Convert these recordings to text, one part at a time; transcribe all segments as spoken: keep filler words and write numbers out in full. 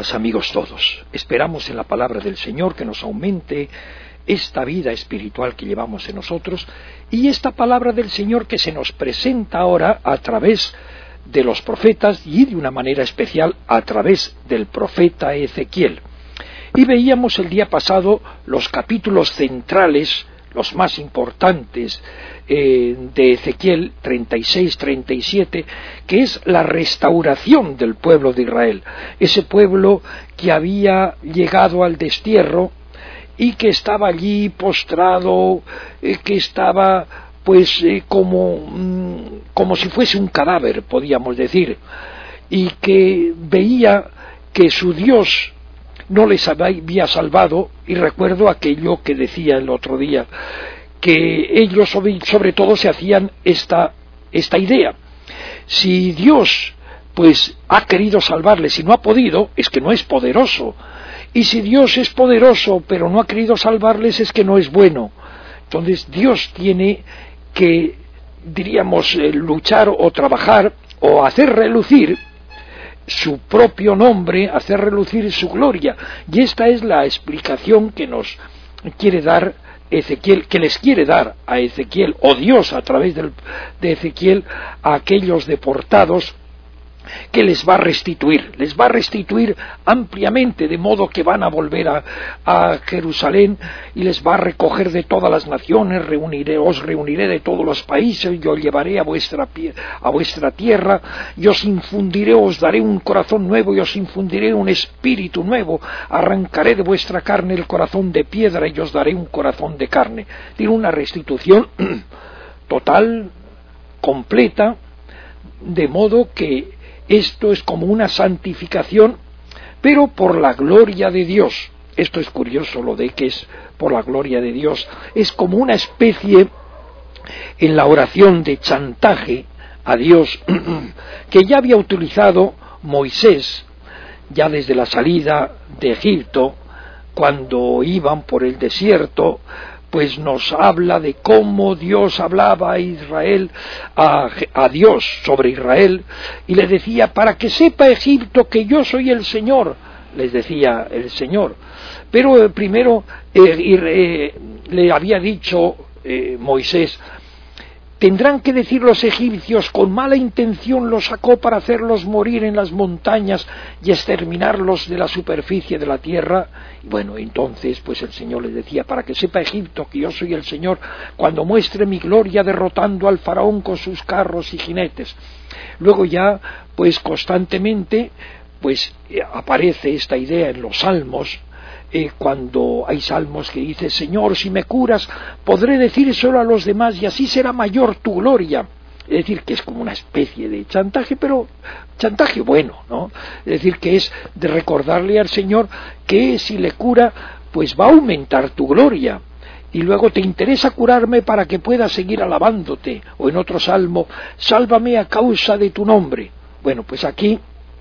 buenas, amigos todos. Esperamos en la palabra del Señor que nos aumente esta vida espiritual que llevamos en nosotros y esta palabra del Señor que se nos presenta ahora a través de los profetas y de una manera especial a través del profeta Ezequiel. Y veíamos el día pasado los capítulos centrales, los más importantes eh, de Ezequiel treinta y seis treinta y siete, que es la restauración del pueblo de Israel, ese pueblo que había llegado al destierro y que estaba allí postrado, eh, que estaba pues eh, como, mm, como si fuese un cadáver, podíamos decir, y que veía que su Dios no les había salvado. Y recuerdo aquello que decía el otro día, que ellos sobre, sobre todo se hacían esta, esta idea: si Dios pues ha querido salvarles y no ha podido, es que no es poderoso, y si Dios es poderoso pero no ha querido salvarles, es que no es bueno. Entonces Dios tiene que, diríamos, eh, luchar o trabajar o hacer relucir su propio nombre, hacer relucir su gloria. Y esta es la explicación que nos quiere dar Ezequiel, que les quiere dar a Ezequiel, o Dios a través del, de Ezequiel, a aquellos deportados, que les va a restituir, les va a restituir ampliamente, de modo que van a volver a, a Jerusalén y les va a recoger de todas las naciones, reuniré, os reuniré de todos los países, yo llevaré a vuestra, a vuestra tierra, y os infundiré, os daré un corazón nuevo y os infundiré un espíritu nuevo, arrancaré de vuestra carne el corazón de piedra y os daré un corazón de carne. Tiene una restitución total, completa, de modo que esto es como una santificación, pero por la gloria de Dios. Esto es curioso, lo de que es por la gloria de Dios. Es como una especie, en la oración, de chantaje a Dios, que ya había utilizado Moisés, ya desde la salida de Egipto, cuando iban por el desierto. Pues nos habla de cómo Dios hablaba a Israel, a, a Dios sobre Israel, y le decía: para que sepa Egipto que yo soy el Señor, les decía el Señor. Pero eh, primero eh, eh, le había dicho eh, Moisés: tendrán que decir los egipcios, con mala intención los sacó para hacerlos morir en las montañas y exterminarlos de la superficie de la tierra. Y bueno, entonces pues el Señor les decía: para que sepa Egipto que yo soy el Señor, cuando muestre mi gloria derrotando al faraón con sus carros y jinetes. Luego ya pues constantemente pues aparece esta idea en los salmos. Eh, cuando hay salmos que dice: Señor, si me curas, podré decir solo a los demás y así será mayor tu gloria. Es decir, que es como una especie de chantaje, pero chantaje bueno, ¿no? Es decir, que es de recordarle al Señor que si le cura, pues va a aumentar tu gloria. Y luego: te interesa curarme para que pueda seguir alabándote. O en otro salmo: sálvame a causa de tu nombre. Bueno, pues aquí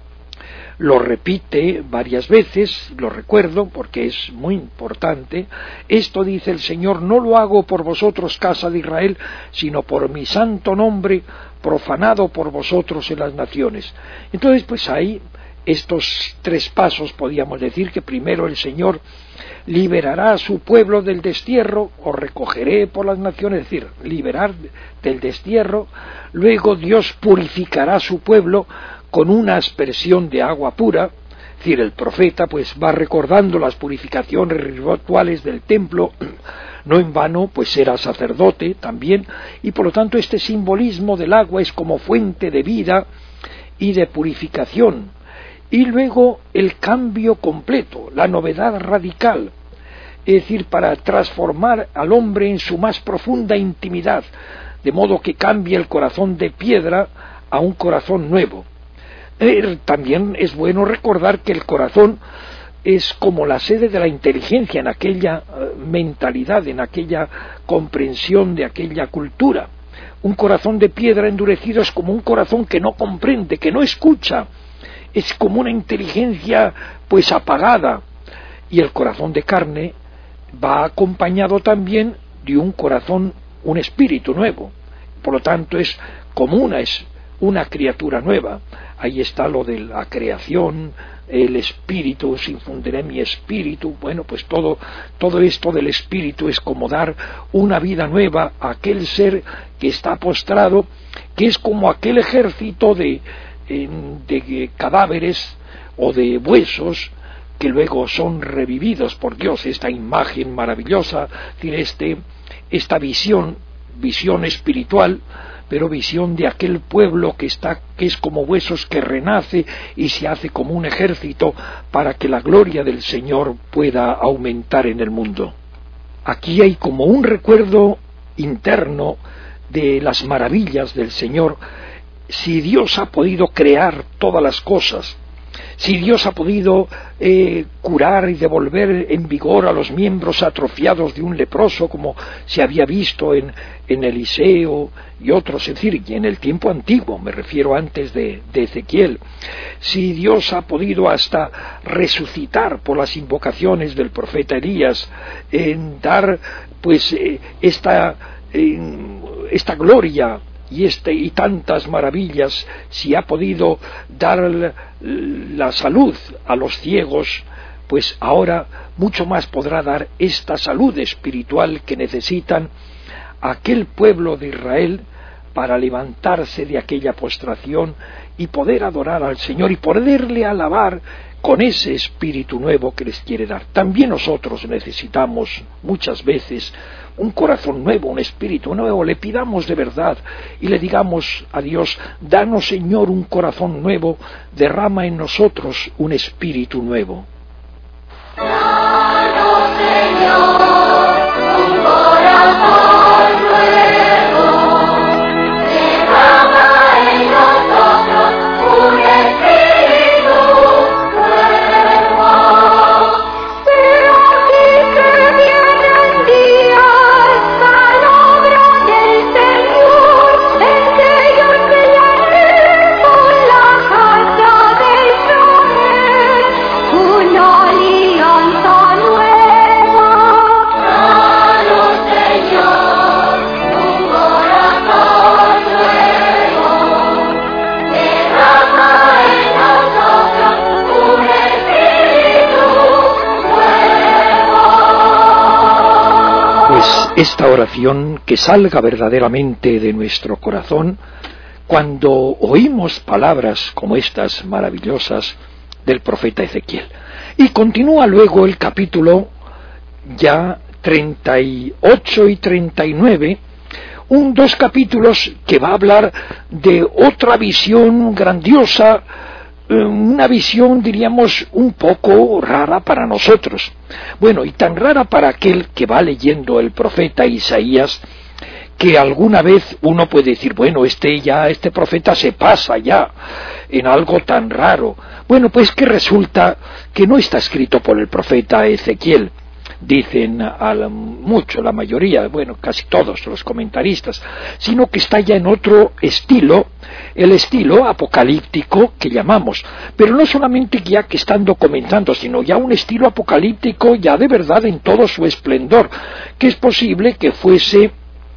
lo repite varias veces, lo recuerdo porque es muy importante. Esto dice el Señor: no lo hago por vosotros, casa de Israel, sino por mi santo nombre, profanado por vosotros en las naciones. Entonces pues hay estos tres pasos, podríamos decir, que primero el Señor liberará a su pueblo del destierro, o recogeré por las naciones, es decir, liberar del destierro. Luego Dios purificará a su pueblo con una aspersión de agua pura. Es decir, el profeta pues va recordando las purificaciones rituales del templo. No en vano pues era sacerdote también, y por lo tanto este simbolismo del agua es como fuente de vida y de purificación. Y luego el cambio completo, la novedad radical, es decir, para transformar al hombre en su más profunda intimidad, de modo que cambie el corazón de piedra a un corazón nuevo. Eh, también es bueno recordar que el corazón es como la sede de la inteligencia en aquella uh, mentalidad, en aquella comprensión de aquella cultura. Un corazón de piedra endurecido es como un corazón que no comprende, que no escucha, es como una inteligencia pues apagada. Y el corazón de carne va acompañado también de un corazón, un espíritu nuevo. Por lo tanto es como una, es una criatura nueva. Ahí está lo de la creación, el espíritu, os infundiré mi espíritu. Bueno, pues todo, todo esto del espíritu es como dar una vida nueva a aquel ser que está postrado, que es como aquel ejército de, de cadáveres o de huesos que luego son revividos por Dios. Esta imagen maravillosa, tiene este, esta visión, visión espiritual, pero visión de aquel pueblo que está, que es como huesos, que renace y se hace como un ejército para que la gloria del Señor pueda aumentar en el mundo. Aquí hay como un recuerdo interno de las maravillas del Señor. Si Dios ha podido crear todas las cosas, si Dios ha podido eh, curar y devolver en vigor a los miembros atrofiados de un leproso, como se había visto en, en Eliseo y otros, es decir, y en el tiempo antiguo, me refiero antes de, de Ezequiel, si Dios ha podido hasta resucitar por las invocaciones del profeta Elías, en dar pues eh, esta, eh, esta gloria y este y tantas maravillas, si ha podido dar la, la salud a los ciegos, pues ahora mucho más podrá dar esta salud espiritual que necesitan aquel pueblo de Israel para levantarse de aquella postración y poder adorar al Señor y poderle alabar con ese espíritu nuevo que les quiere dar. También nosotros necesitamos muchas veces un corazón nuevo, un espíritu nuevo. Le pidamos de verdad y le digamos a Dios: danos, Señor, un corazón nuevo, derrama en nosotros un espíritu nuevo. Danos, Señor, un corazón nuevo, derrama en nosotros un espíritu nuevo. Pero aquí que vienen días al obra del Señor, en que yo pelearé por la casa de Israel, una alianza nueva. Danos, Señor, un corazón nuevo, derrama en nosotros un espíritu nuevo. Pues esta oración, que salga verdaderamente de nuestro corazón cuando oímos palabras como estas maravillosas del profeta Ezequiel. Y continúa luego el capítulo ya treinta y ocho y treinta y nueve, un dos capítulos que va a hablar de otra visión grandiosa, una visión, diríamos, un poco rara para nosotros. Bueno, y tan rara para aquel que va leyendo el profeta Isaías, que alguna vez uno puede decir, bueno, este ya, este profeta se pasa ya en algo tan raro. Bueno, pues que resulta que no está escrito por el profeta Ezequiel, dicen al, mucho, la mayoría, bueno, casi todos los comentaristas, sino que está ya en otro estilo, el estilo apocalíptico que llamamos, pero no solamente ya que estando comenzando, sino ya un estilo apocalíptico ya de verdad en todo su esplendor, que es posible que fuese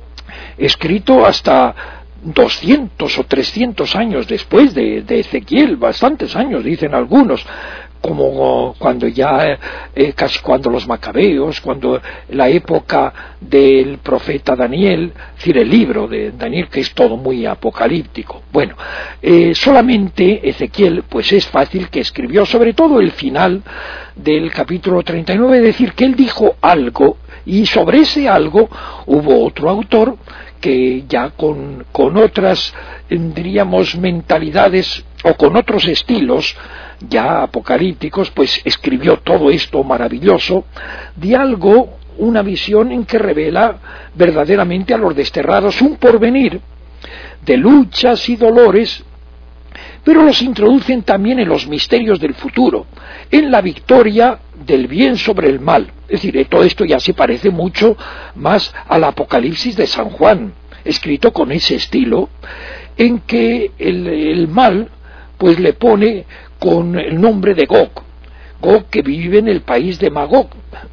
escrito hasta doscientos o trescientos años después de, de Ezequiel, bastantes años, dicen algunos, como cuando ya, eh, casi cuando los macabeos, cuando la época del profeta Daniel, es decir, el libro de Daniel, que es todo muy apocalíptico. Bueno, eh, solamente Ezequiel, pues es fácil que escribió, sobre todo el final del capítulo treinta y nueve, decir que él dijo algo, y sobre ese algo hubo otro autor que ya con, con otras, diríamos, mentalidades o con otros estilos ya apocalípticos, pues escribió todo esto maravilloso de algo, una visión en que revela verdaderamente a los desterrados un porvenir de luchas y dolores, pero los introducen también en los misterios del futuro, en la victoria del bien sobre el mal. Es decir, todo esto ya se parece mucho más al Apocalipsis de San Juan, escrito con ese estilo, en que el, el mal pues le pone con el nombre de Gog, Gog que vive en el país de Magog,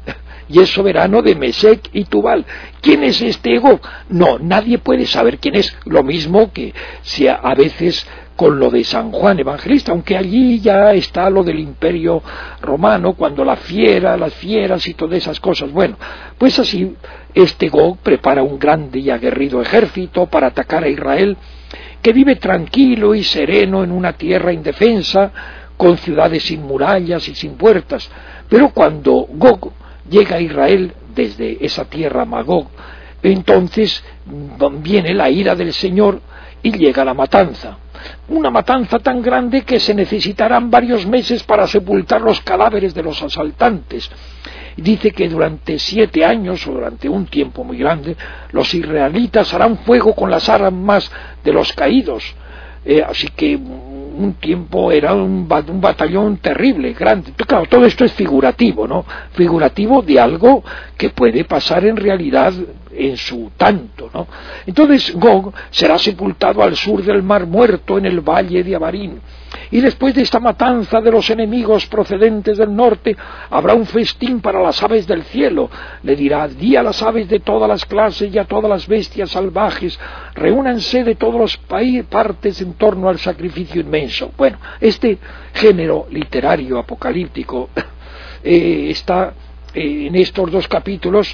y es soberano de Mesec y Tubal. ¿Quién es este Gog? No, nadie puede saber quién es, lo mismo que sea a veces con lo de San Juan Evangelista, aunque allí ya está lo del Imperio Romano, cuando la fiera, las fieras y todas esas cosas. Bueno, pues así este Gog prepara un grande y aguerrido ejército para atacar a Israel, que vive tranquilo y sereno en una tierra indefensa, con ciudades sin murallas y sin puertas. Pero cuando Gog llega a Israel desde esa tierra Magog, entonces viene la ira del Señor y llega la matanza. Una matanza tan grande que se necesitarán varios meses para sepultar los cadáveres de los asaltantes. Dice que durante siete años, o durante un tiempo muy grande, los israelitas harán fuego con las armas de los caídos. Eh, así que un tiempo era un, un batallón terrible, grande. Claro, todo esto es figurativo, ¿no? Figurativo de algo que puede pasar en realidad en su tanto, ¿no? Entonces Gog será sepultado al sur del Mar Muerto, en el valle de Abarín. Y después de esta matanza de los enemigos procedentes del norte, habrá un festín para las aves del cielo. Le dirá: di a las aves de todas las clases y a todas las bestias salvajes, reúnanse de todas las partes en torno al sacrificio inmenso. Bueno, este género literario apocalíptico eh, está eh, en estos dos capítulos.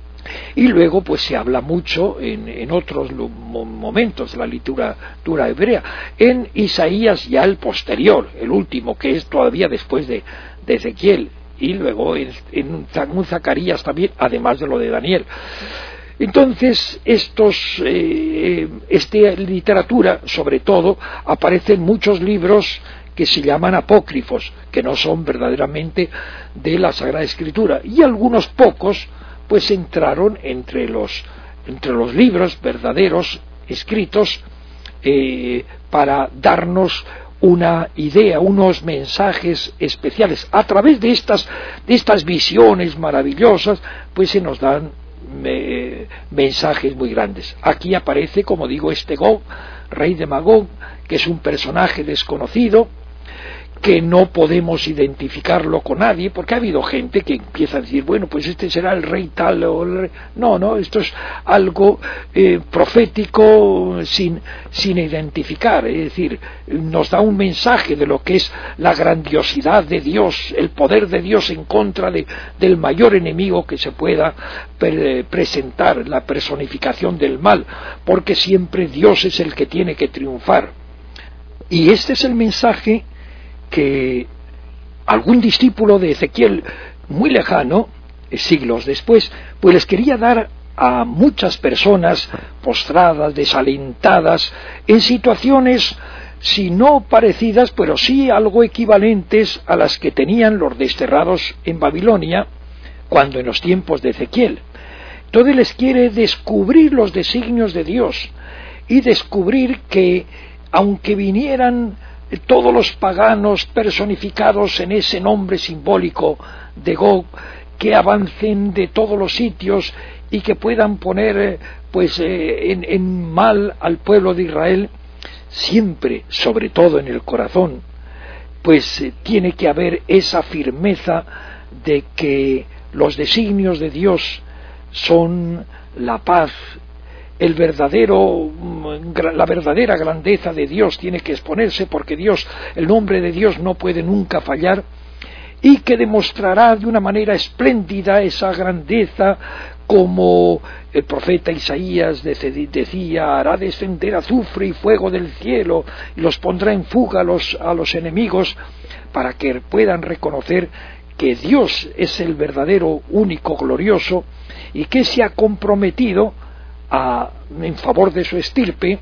Y luego pues se habla mucho en, en otros momentos de la literatura hebrea, en Isaías ya el posterior, el último, que es todavía después de, de Ezequiel, y luego en, en un Zacarías también, además de lo de Daniel. Entonces estos eh, esta literatura, sobre todo, aparece en muchos libros que se llaman apócrifos, que no son verdaderamente de la Sagrada Escritura, y algunos pocos pues entraron entre los entre los libros verdaderos escritos eh, para darnos una idea, unos mensajes especiales. A través de estas de estas visiones maravillosas, pues se nos dan eh, mensajes muy grandes. Aquí aparece, como digo, este Gog, rey de Magog, que es un personaje desconocido, que no podemos identificarlo con nadie, porque ha habido gente que empieza a decir, bueno, pues este será el rey tal o el rey... No, no, esto es algo eh, profético sin, sin identificar, es decir, nos da un mensaje de lo que es la grandiosidad de Dios, el poder de Dios en contra de, del mayor enemigo que se pueda pre presentar, la personificación del mal, porque siempre Dios es el que tiene que triunfar. Y este es el mensaje que algún discípulo de Ezequiel muy lejano, siglos después, pues les quería dar a muchas personas postradas, desalentadas, en situaciones, si no parecidas, pero sí algo equivalentes a las que tenían los desterrados en Babilonia, cuando en los tiempos de Ezequiel. Entonces les quiere descubrir los designios de Dios y descubrir que, aunque vinieran todos los paganos personificados en ese nombre simbólico de Gog, que avancen de todos los sitios y que puedan poner pues eh, en, en mal al pueblo de Israel, siempre, sobre todo en el corazón, pues eh, tiene que haber esa firmeza de que los designios de Dios son la paz. El verdadero, la verdadera grandeza de Dios tiene que exponerse, porque Dios, el nombre de Dios no puede nunca fallar, y que demostrará de una manera espléndida esa grandeza, como el profeta Isaías decía: hará descender azufre y fuego del cielo y los pondrá en fuga a los, a los enemigos, para que puedan reconocer que Dios es el verdadero, único, glorioso, y que se ha comprometido A, en favor de su estirpe,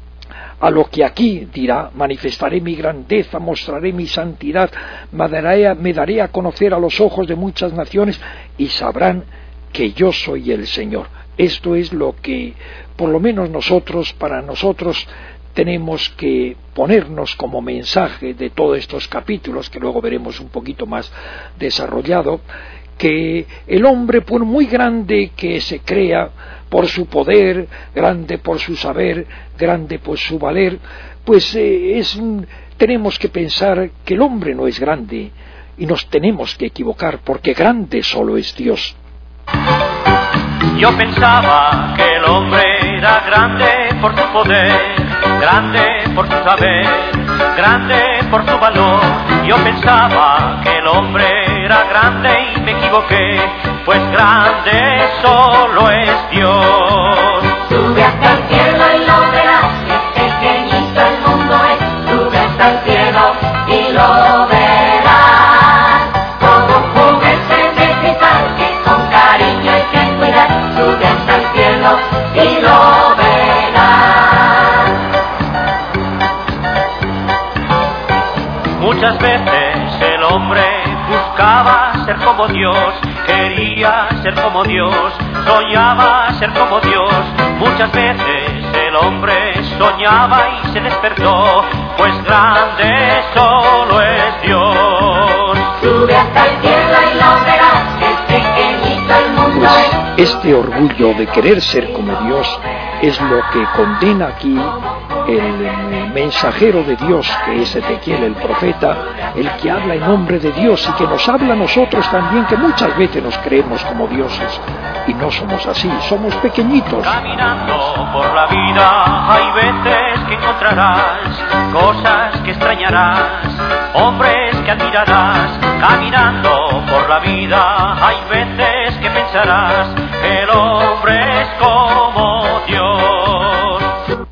a lo que aquí dirá: manifestaré mi grandeza, mostraré mi santidad, me daré, a, me daré a conocer a los ojos de muchas naciones, y sabrán que yo soy el Señor. Esto es lo que, por lo menos nosotros, para nosotros, tenemos que ponernos como mensaje de todos estos capítulos, que luego veremos un poquito más desarrollado, que el hombre, por muy grande que se crea, por su poder, grande por su saber, grande por su valer, pues eh, es, tenemos que pensar que el hombre no es grande, y nos tenemos que equivocar, porque grande solo es Dios. Yo pensaba que el hombre era grande por su poder, grande por su saber, grande por su valor. Yo pensaba que el hombre era grande y me equivoqué, pues grande solo es Dios. Sube hasta el cielo y lo verás, que pequeñito el mundo es. Sube hasta el cielo y lo verás, como un juguete de cristal que con cariño hay que cuidar. Sube hasta el cielo y lo verás. Muchas veces el hombre buscaba ser como Dios, quería ser como Dios, soñaba ser como Dios. Muchas veces el hombre soñaba y se despertó, pues grande solo es Dios. Sube hasta el cielo y lo verás, que pequeñito el mundo es. Este orgullo de querer ser como Dios es lo que condena aquí el mensajero de Dios, que es Ezequiel el profeta, el que habla en nombre de Dios y que nos habla a nosotros también, que muchas veces nos creemos como dioses y no somos así, somos pequeñitos. Caminando por la vida hay veces que encontrarás cosas que extrañarás, hombres que admirarás. Caminando por la vida hay veces que pensarás que el hombre es como Dios.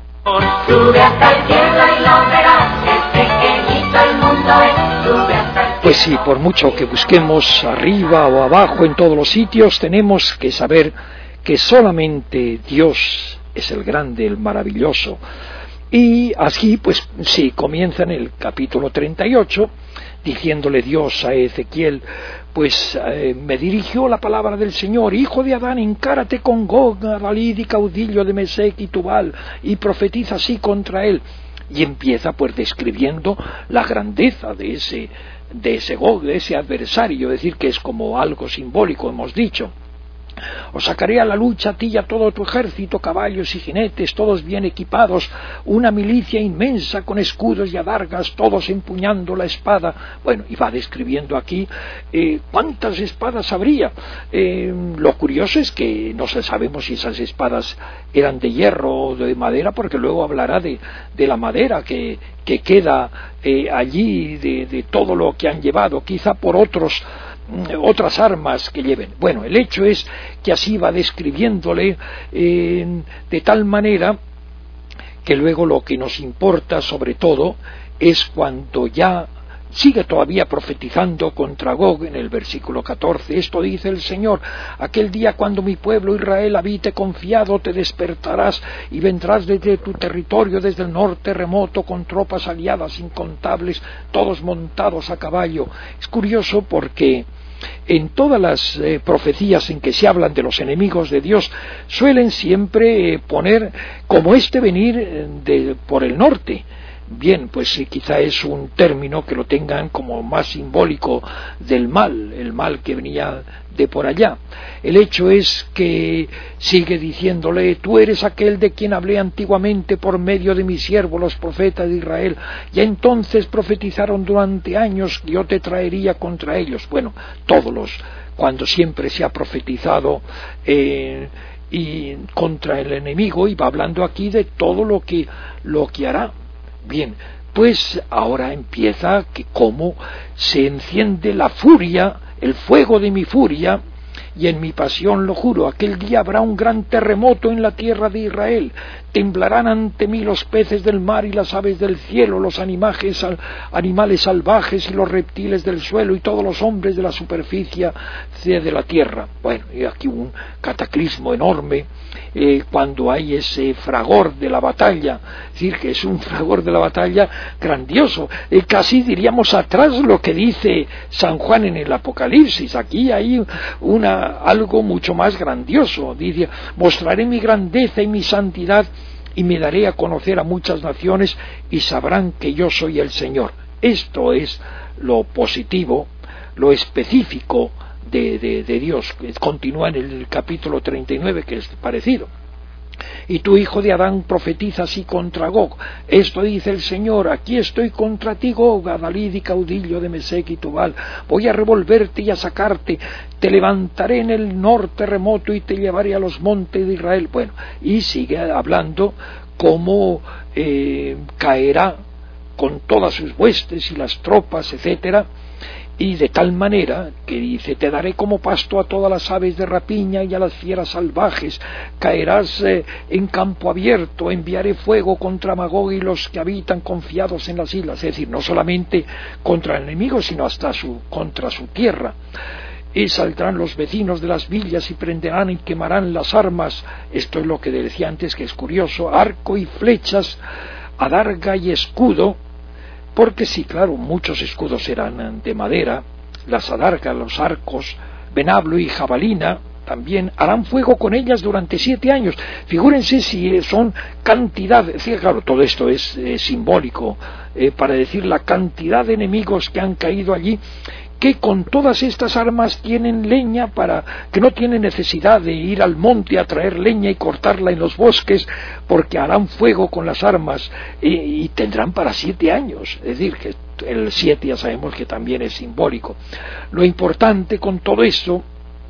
Sube hasta el cielo y lo verás, que pequeñito el mundo es. Sube hasta el cielo. Pues sí, por mucho que busquemos arriba o abajo en todos los sitios, tenemos que saber que solamente Dios es el grande, el maravilloso. Y así, pues sí, comienza en el capítulo treinta y ocho, diciéndole Dios a Ezequiel, pues eh, me dirigió la palabra del Señor: hijo de Adán, encárate con Gog, Valid y caudillo de Mesec y Tubal, y profetiza así contra él. Y empieza pues describiendo la grandeza de ese, de ese Gog, de ese adversario, es decir, que es como algo simbólico, hemos dicho. Os sacaré a la lucha a ti y a todo tu ejército, caballos y jinetes, todos bien equipados, una milicia inmensa con escudos y adargas, todos empuñando la espada. Bueno, y va describiendo aquí eh, cuántas espadas habría. Eh, lo curioso es que no sabemos si esas espadas eran de hierro o de madera, porque luego hablará de, de la madera que, que queda eh, allí, de, de todo lo que han llevado, quizá por otros otras armas que lleven. Bueno, el hecho es que así va describiéndole eh, de tal manera que luego lo que nos importa sobre todo es cuando ya sigue todavía profetizando contra Gog en el versículo catorce. Esto dice el Señor: aquel día cuando mi pueblo Israel habite confiado, te despertarás y vendrás desde tu territorio, desde el norte remoto, con tropas aliadas incontables, todos montados a caballo. Es curioso porque en todas las eh, profecías en que se hablan de los enemigos de Dios suelen siempre eh, poner como este venir eh, de, por el norte. Bien, pues eh, quizá es un término que lo tengan como más simbólico del mal, el mal que venía de por allá. El hecho es que sigue diciéndole: tú eres aquel de quien hablé antiguamente por medio de mis siervos los profetas de Israel. Ya entonces profetizaron durante años que yo te traería contra ellos. Bueno, todos los, cuando siempre se ha profetizado eh, y contra el enemigo, y va hablando aquí de todo lo que, lo que hará. Bien, pues ahora empieza que cómo se enciende la furia, el fuego de mi furia, y en mi pasión lo juro, aquel día habrá un gran terremoto en la tierra de Israel, temblarán ante mí los peces del mar y las aves del cielo, los animales, animales salvajes y los reptiles del suelo y todos los hombres de la superficie de la tierra. Bueno, y aquí un cataclismo enorme eh, cuando hay ese fragor de la batalla, es decir, que es un fragor de la batalla grandioso, eh, casi diríamos atrás lo que dice San Juan en el Apocalipsis. Aquí hay una algo mucho más grandioso. Dice: mostraré mi grandeza y mi santidad y me daré a conocer a muchas naciones y sabrán que yo soy el Señor. Esto es lo positivo, lo específico de, de, de Dios. Continúa en el capítulo treinta y nueve, que es parecido. y tú, hijo de Adán, profetiza así contra Gog. Esto dice el Señor: aquí estoy contra ti, Gog, Adalid y caudillo de Mesec y Tubal. Voy a revolverte y a sacarte, te levantaré en el norte remoto y te llevaré a los montes de Israel. Bueno, y sigue hablando cómo eh, caerá con todas sus huestes y las tropas, etcétera, y de tal manera que dice: te daré como pasto a todas las aves de rapiña y a las fieras salvajes, caerás eh, en campo abierto, enviaré fuego contra Magog y los que habitan confiados en las islas. Es decir, no solamente contra el enemigo, sino hasta su, contra su tierra. Y saldrán los vecinos de las villas y prenderán y quemarán las armas. Esto es lo que decía antes, que es curioso: arco y flechas, adarga y escudo. Porque sí, claro, muchos escudos eran de madera, las adargas, los arcos, venablo y jabalina, también harán fuego con ellas durante siete años. Figúrense si son cantidad, sí, claro, todo esto es eh, simbólico, eh, para decir la cantidad de enemigos que han caído allí, que con todas estas armas tienen leña, para que no tienen necesidad de ir al monte a traer leña y cortarla en los bosques, porque harán fuego con las armas y, y tendrán para siete años. Es decir, que el siete ya sabemos que también es simbólico. Lo importante con todo esto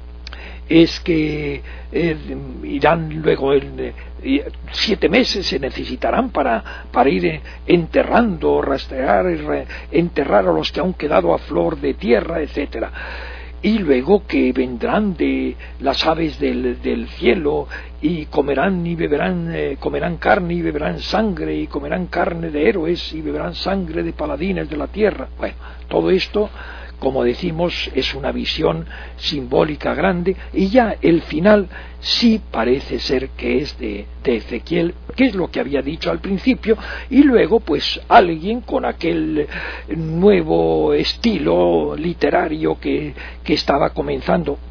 es que eh, irán luego en, eh, siete meses se necesitarán para, para ir enterrando, rastrear, re, enterrar a los que han quedado a flor de tierra, etcétera. Y luego que vendrán de las aves del, del cielo y comerán y beberán, eh, comerán carne y beberán sangre, y comerán carne de héroes y beberán sangre de paladines de la tierra. Bueno, todo esto, como decimos, es una visión simbólica grande, y ya el final sí parece ser que es de, de Ezequiel, que es lo que había dicho al principio, y luego pues alguien con aquel nuevo estilo literario que, que estaba comenzando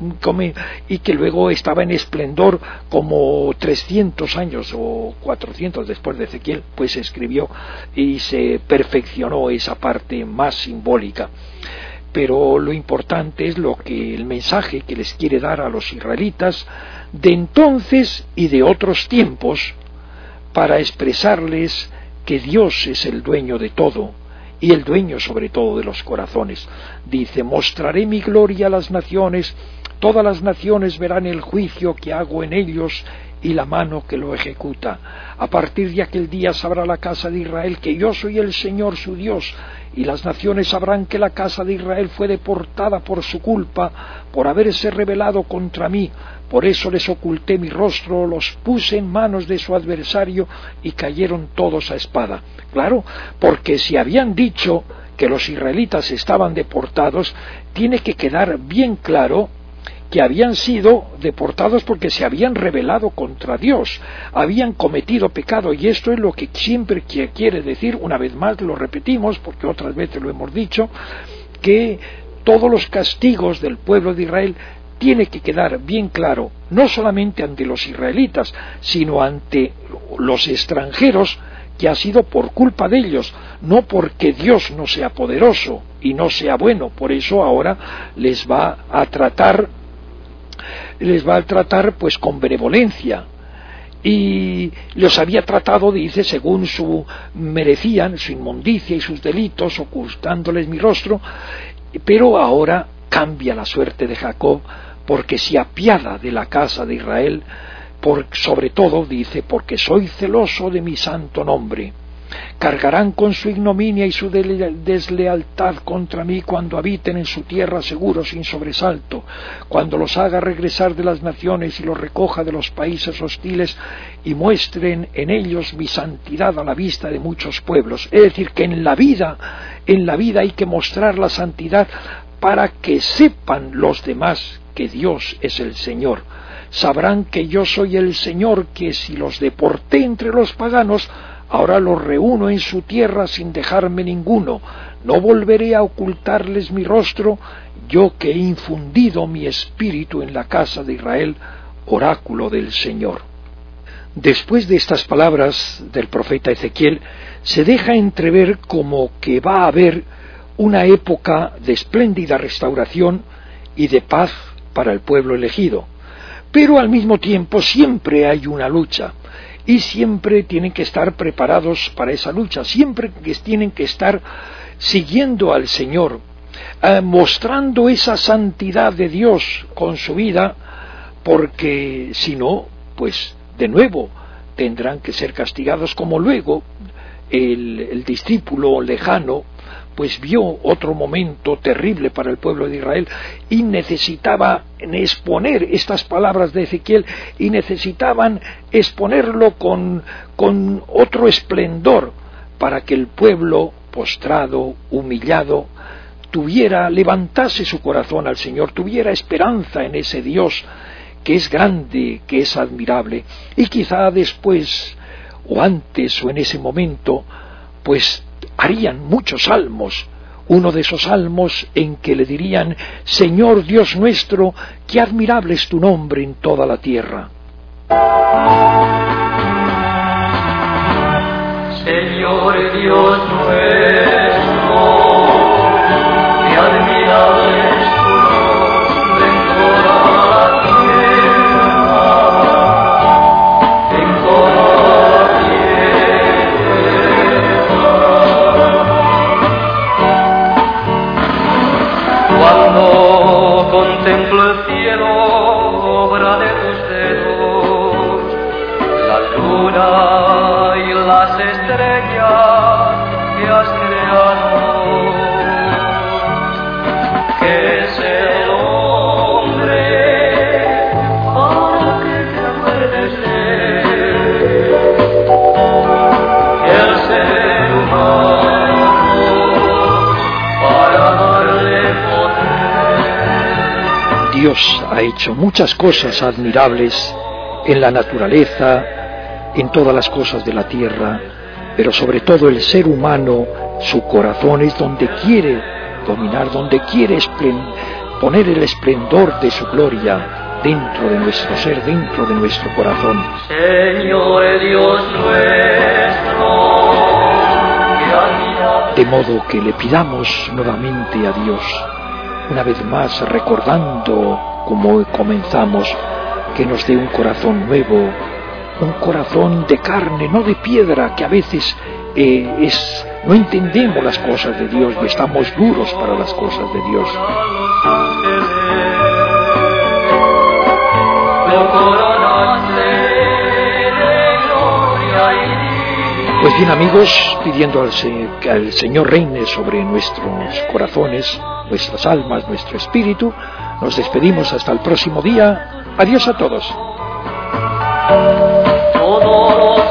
y que luego estaba en esplendor como trescientos años o cuatrocientos después de Ezequiel, pues escribió y se perfeccionó esa parte más simbólica. Pero lo importante es lo que el mensaje que les quiere dar a los israelitas de entonces y de otros tiempos, para expresarles que Dios es el dueño de todo y el dueño sobre todo de los corazones. Dice: mostraré mi gloria a las naciones, todas las naciones verán el juicio que hago en ellos y la mano que lo ejecuta. A partir de aquel día sabrá la casa de Israel que yo soy el Señor su Dios, y las naciones sabrán que la casa de Israel fue deportada por su culpa, por haberse rebelado contra mí. Por eso les oculté mi rostro, los puse en manos de su adversario y cayeron todos a espada. Claro, porque si habían dicho que los israelitas estaban deportados, tiene que quedar bien claro que habían sido deportados porque se habían rebelado contra Dios, habían cometido pecado, y esto es lo que siempre quiere decir, una vez más lo repetimos porque otras veces lo hemos dicho, que todos los castigos del pueblo de Israel tiene que quedar bien claro, no solamente ante los israelitas, sino ante los extranjeros, que ha sido por culpa de ellos, no porque Dios no sea poderoso y no sea bueno. Por eso ahora les va a tratar les va a tratar pues con benevolencia, y los había tratado, dice, según su merecían, su inmundicia y sus delitos, ocultándoles mi rostro, pero ahora cambia la suerte de Jacob, porque se apiada de la casa de Israel, por, sobre todo, dice, porque soy celoso de mi santo nombre. Cargarán con su ignominia y su deslealtad contra mí cuando habiten en su tierra seguros sin sobresalto, cuando los haga regresar de las naciones y los recoja de los países hostiles y muestren en ellos mi santidad a la vista de muchos pueblos. Es decir, que en la vida, en la vida hay que mostrar la santidad para que sepan los demás que Dios es el Señor. Sabrán que yo soy el Señor, que si los deporté entre los paganos, ahora los reúno en su tierra sin dejarme ninguno. No volveré a ocultarles mi rostro, yo que he infundido mi espíritu en la casa de Israel, oráculo del Señor. Después de estas palabras del profeta Ezequiel, se deja entrever como que va a haber una época de espléndida restauración y de paz para el pueblo elegido, pero al mismo tiempo siempre hay una lucha, y siempre tienen que estar preparados para esa lucha, siempre que tienen que estar siguiendo al Señor, eh, mostrando esa santidad de Dios con su vida, porque si no, pues de nuevo tendrán que ser castigados, como luego el, el discípulo lejano pues vio otro momento terrible para el pueblo de Israel y necesitaba exponer estas palabras de Ezequiel, y necesitaban exponerlo con, con otro esplendor, para que el pueblo postrado, humillado, tuviera, levantase su corazón al Señor, tuviera esperanza en ese Dios que es grande, que es admirable. Y quizá después, o antes, o en ese momento, pues harían muchos salmos, uno de esos salmos en que le dirían: Señor Dios nuestro, qué admirable es tu nombre en toda la tierra. Señor Dios nuestro, qué admirable es tu nombre en toda la tierra, en toda la tierra. Cuando contemplo el cielo, obra de tus dedos, la luna y las estrellas que has creado, que es el hombre para que te acuerdes de él, el ser humano para darle poder. Dios ha hecho muchas cosas admirables en la naturaleza, en todas las cosas de la tierra, pero sobre todo el ser humano, su corazón es donde quiere dominar, donde quiere esplen- poner el esplendor de su gloria dentro de nuestro ser, dentro de nuestro corazón. Señor Dios nuestro, que admirable. De modo que le pidamos nuevamente a Dios, una vez más recordando como comenzamos, que nos dé un corazón nuevo, un corazón de carne, no de piedra, que a veces eh, es, no entendemos las cosas de Dios y estamos duros para las cosas de Dios. Pues bien, amigos, pidiendo al se- que el Señor reine sobre nuestros corazones, nuestras almas, nuestro espíritu, nos despedimos hasta el próximo día. Adiós a todos. Todos